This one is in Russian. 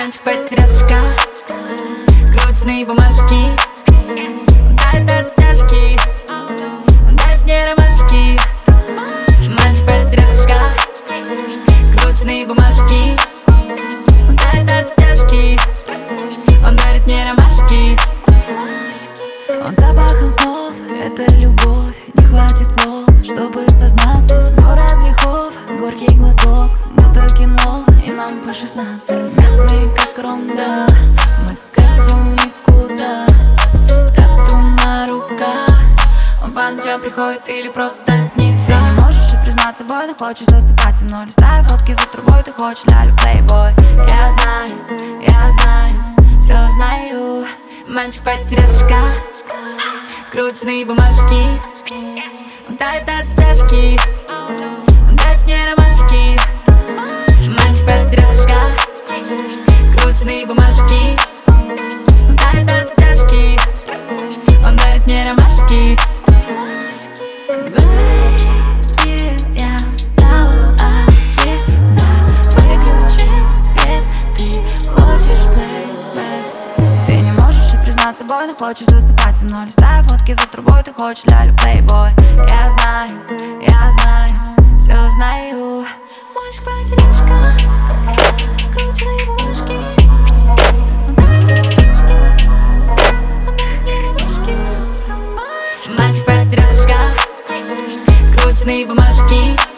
Мальчик-потеряшка, скрученные бумажки. Он тает от стяжки, он дает мне ромашки. Мальчик-потеряшка, скрученные бумажки. Он тает от стяжки, он дарит мне ромашки. Он запахом снов, это любовь. Не хватит слов, чтобы сознаться. Город грехов, горький глоток, будто кино, и нам по 16. Мятные как ронда, мы катим никуда. Тату на руках, он по ночам приходит или просто снится. Ты не можешь и признаться, бой, но хочешь засыпать со мной. Листая фотки за трубой, ты хочешь лялю плейбой. Я знаю, все знаю. Мальчик-потеряшка, скрученные бумажки. Он тает от стяжки, он дает мне ромашки. Мальчик-потеряшка, скрученные бумажки. Он тает от стяжки, он дарит мне ромашки. Baby, я устала от всегда. Выключи свет, ты хочешь playback. Ты не можешь и признаться, бой, но хочешь засыпать со мной. Листая фотки за трубой, ты хочешь лялю плейбой. Я знаю, все знаю. Мальчик-потеряшка, скрученные бумажки. Он дает от стяжки, он дает мне ромашки. Мальчик-потеряшка, скрученные бумажки.